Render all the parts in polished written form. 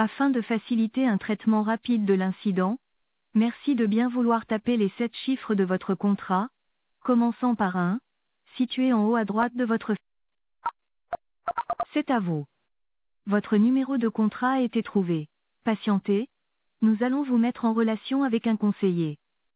Afin de faciliter un traitement rapide de l'incident, merci de bien vouloir taper les 7 chiffres de votre contrat, commençant par 1, situé en haut à droite de votre fiche. C'est à vous. Votre numéro de contrat a été trouvé. Patientez, nous allons vous mettre en relation avec un conseiller.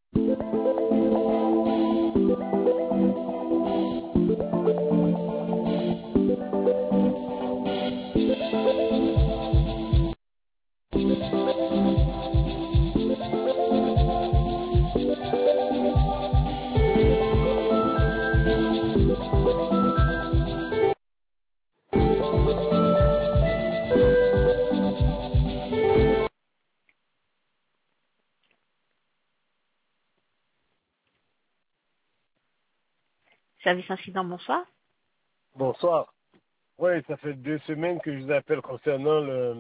Service incident, bonsoir. Bonsoir. Oui, ça fait 2 semaines que je vous appelle concernant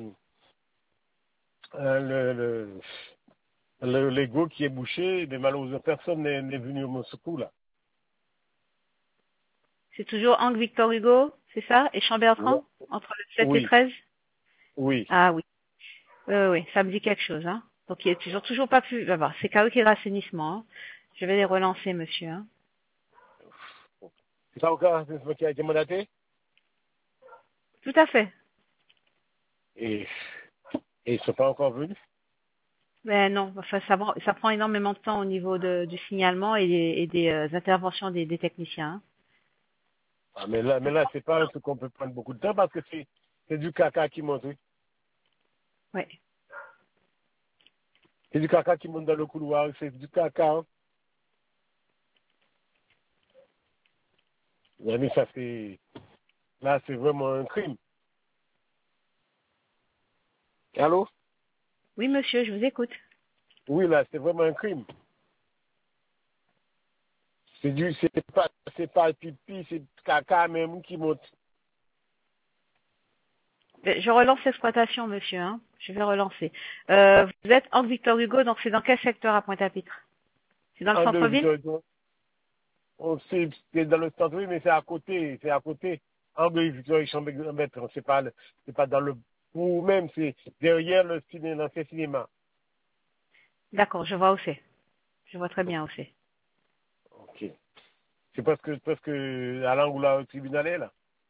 le Lego qui est bouché, mais malheureusement personne n'est venu au mon secours là. C'est toujours Angle Victor Hugo, c'est ça? Et Chambertrand? Entre le 7 et Oui, 13? oui. Ah oui. Oui, ça me dit quelque chose, hein. Donc il est toujours pas plus. Bah, c'est KO Assainissement, hein. Je vais les relancer, monsieur, hein. C'est ça encore c'est ce qui a été mandaté? Tout à fait. Et ils ne sont pas encore venus? Mais non, enfin, ça prend énormément de temps au niveau du signalement et des interventions des techniciens, hein. Ah, mais là, c'est pas un truc qu'on peut prendre beaucoup de temps parce que c'est du caca qui monte, oui. Ouais. C'est du caca qui monte dans le couloir, c'est du caca, hein. Mais ça, là, c'est vraiment un crime. Allô? Oui, monsieur, je vous écoute. Oui, là, c'est vraiment un crime. C'est pas pipi, c'est caca même qui monte. Je relance l'exploitation, monsieur, hein. Je vais relancer. Vous êtes Angle Victor Hugo, donc c'est dans quel secteur à Pointe-à-Pitre? C'est dans le En deux, centre-ville? Victor, on sait, c'est dans le centre, oui, mais c'est à côté, c'est à côté. En deux, Victor, c'est pas dans le bout même, c'est derrière le cinéma, l'ancien cinéma. D'accord, je vois où c'est. Je vois très bien où c'est. Ok. C'est presque à l'angle où le tribunal est, là.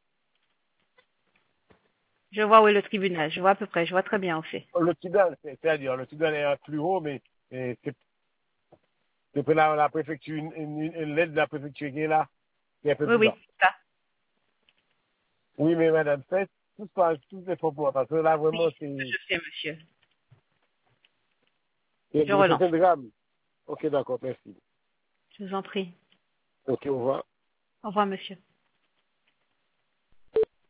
Je vois où est le tribunal. Je vois à peu près. Je vois très bien où c'est. Le tribunal, c'est-à-dire, le tribunal est plus haut, mais c'est pour la préfecture, une lettre de la préfecture qui est là, qui est un peu Oui, plus oui, bas. c'est ça. Oui, mais madame, faites tout les pour moi, parce que là, vraiment, Je sais, monsieur. Je relance. c'est un drame. Ok, d'accord, merci. Je vous en prie. Ok, au revoir. Au revoir, monsieur.